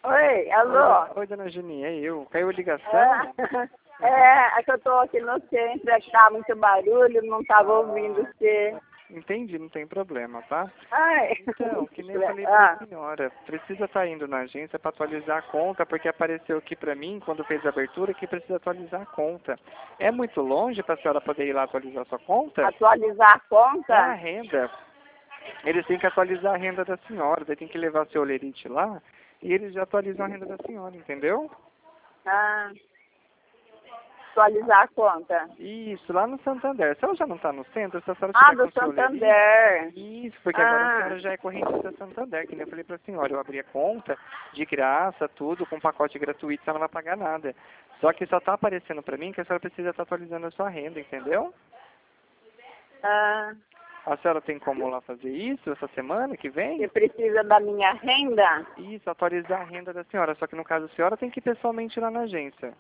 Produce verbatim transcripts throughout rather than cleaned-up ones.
Oi, alô? Oi, oi, dona Geni, é eu. Caiu a ligação? É, é, é que eu tô aqui no centro, é que tá muito barulho, não tava ouvindo você. Entendi, não tem problema, tá? Ai. Então, que nem eu falei Ah, pra senhora, precisa estar indo na agência para atualizar a conta, porque apareceu aqui pra mim, quando fez a abertura, que precisa atualizar a conta. É muito longe para a senhora poder ir lá atualizar a sua conta? atualizar a É a conta? renda. Eles têm que atualizar a renda da senhora, daí tem que levar seu olerite lá, e eles já atualizam a renda da senhora, entendeu? Ah, atualizar a conta. Isso, lá no Santander. Se ela já não está no centro, se a senhora Ah, tiver do com o seu olerite... Santander. Isso, porque agora a Ah, senhora já é correntista Santander, que nem eu falei pra senhora. Eu abri a conta de graça, tudo, com pacote gratuito, você não vai pagar nada. Só que só está aparecendo pra mim que a senhora precisa estar atualizando a sua renda, entendeu? ah, A senhora tem como lá fazer isso essa semana que vem? você precisa da minha renda? Isso, atualizar a renda da senhora. Só que no caso a senhora tem que ir pessoalmente lá na agência.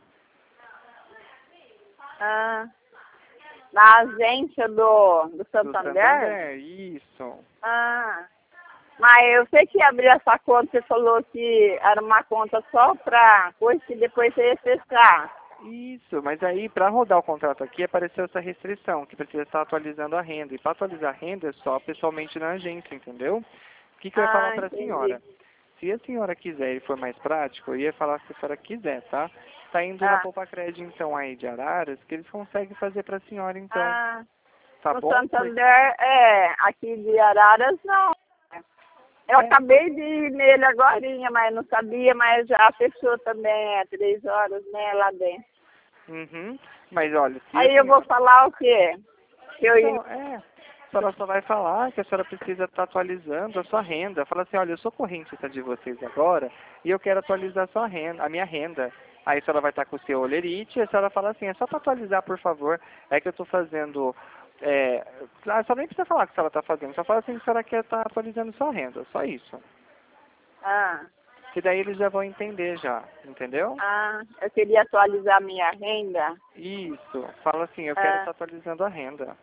Ah, na agência do, do Do Santander? Santander, isso. Ah, mas eu sei que abrir essa conta, você falou que era uma conta só para coisa que depois você ia fechar. Isso, mas aí para rodar o contrato aqui apareceu essa restrição, que precisa estar atualizando a renda. E para atualizar a renda é só pessoalmente na agência, entendeu? O que, que eu ia falar Ah, para a entendi. senhora? Se a senhora quiser e for mais prático, eu ia falar se a senhora quiser, tá? Tá indo na Ah, Poupa Crédito então aí de Araras, que eles conseguem fazer para a senhora então, ah, tá no bom? Porque, Santander, é, aqui de Araras não. Eu é, acabei de ir nele agorinha, mas não sabia, mas já fechou também, é três horas, né, lá dentro. uhum, mas olha, se a Aí eu vou senhora... falar o quê? Que eu ia... Então, é, a senhora só vai falar que a senhora precisa estar atualizando a sua renda. Fala assim, olha, eu sou correntista de vocês agora e eu quero atualizar a sua renda, a minha renda. Aí a senhora vai estar com o seu olerite e a senhora fala assim, é só para atualizar, por favor. É que eu estou fazendo... É, a senhora nem precisa falar o que a senhora está fazendo, só fala assim que a senhora quer estar atualizando sua renda, só isso. Ah, Que daí eles já vão entender já, entendeu? ah, eu queria atualizar minha renda. Isso, fala assim, eu quero Ah, estar atualizando a renda.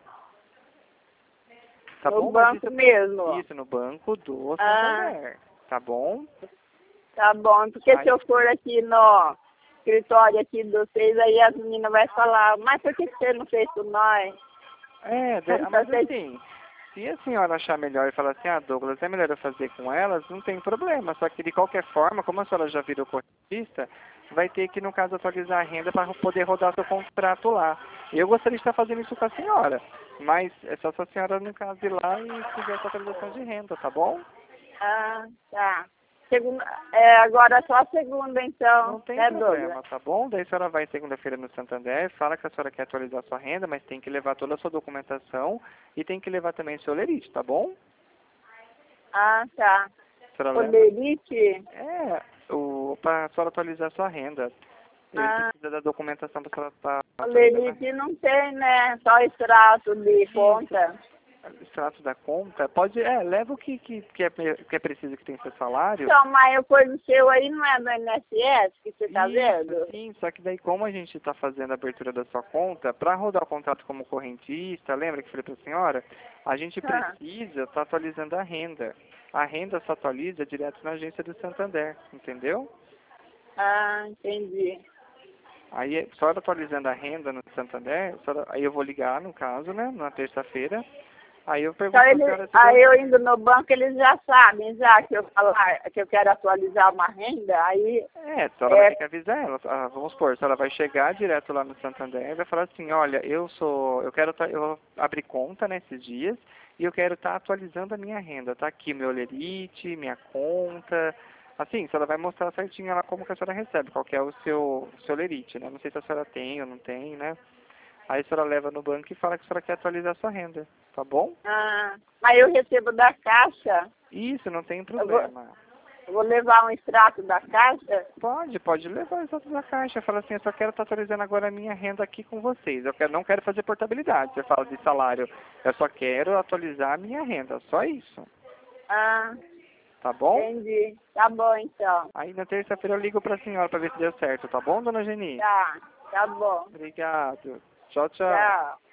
Tá no bom? Mas isso banco mesmo. Isso, no banco do Ah, Santander, tá bom? tá bom, porque se Aí, eu for aqui no escritório aqui de vocês, aí as meninas vão falar, mas por que você não fez com nós? é, de- ah, Então, mas você... assim, se a senhora achar melhor e falar assim, ah, Douglas, é melhor eu fazer com elas, não tem problema. Só que de qualquer forma, como a senhora já virou correntista, vai ter que, no caso, atualizar a renda para poder rodar seu contrato lá. E eu gostaria de estar fazendo isso com a senhora, mas é só se a senhora, no caso, ir lá e fizer essa atualização de renda, tá bom? Ah, tá. Segunda, é, agora é só a segunda, então, Não tem né, Douglas? problema, tá bom? Daí a senhora vai segunda-feira no Santander, fala que a senhora quer atualizar sua renda, mas tem que levar toda a sua documentação e tem que levar também seu lerite, tá bom? Ah, tá. A senhora leva? Olerite? É, o, pra senhora atualizar sua renda. Ele Ah, precisa da documentação pra senhora estar atualizando a olerite não tem, né? Só extrato de conta. extrato da conta. Pode, é, leva o que, que, que, é, que é preciso que tem seu salário. Então, mas o coisa seu aí não é do I N S S que você tá vendo? Isso, sim, só que daí como a gente está fazendo a abertura da sua conta, para rodar o contrato como correntista, lembra que eu falei para a senhora? A gente Ah, precisa estar atualizando a renda. A renda se atualiza direto na agência do Santander, entendeu? ah, entendi. Aí, só atualizando a renda no Santander, só- aí eu vou ligar, no caso, né, na terça-feira, aí eu Então, pergunto para a ele, senhora se aí deu... eu indo no banco, eles já sabem, já que eu falar que eu quero atualizar uma renda, aí É, a senhora vai é, ter que avisar ela. Ah, vamos supor, a senhora vai chegar direto lá no Santander e vai falar assim, olha, eu sou, eu quero, tá, eu vou abrir conta nesses dias e eu quero estar atualizando a minha renda. Tá aqui meu lerite, minha conta. Assim, a senhora vai mostrar certinho lá como que a senhora recebe, qual que é o seu, seu lerite, né? Não sei se a senhora tem ou não tem, né? Aí a senhora leva no banco e fala que a senhora quer atualizar a sua renda, tá bom? ah, mas eu recebo da caixa, Isso, não tem eu vou, problema. eu vou levar um extrato da caixa. Pode, pode levar os outros da caixa. Fala assim, eu só quero estar atualizando agora a minha renda aqui com vocês. Eu quero, não quero fazer portabilidade. Você fala de salário. Eu só quero atualizar a minha renda. Só isso. Ah, Tá bom? entendi. Tá bom, então. Aí na terça-feira eu ligo pra senhora pra ver se deu certo. Tá bom, dona Geni? Tá, tá bom. Obrigado. Tchau, tchau. Tchau.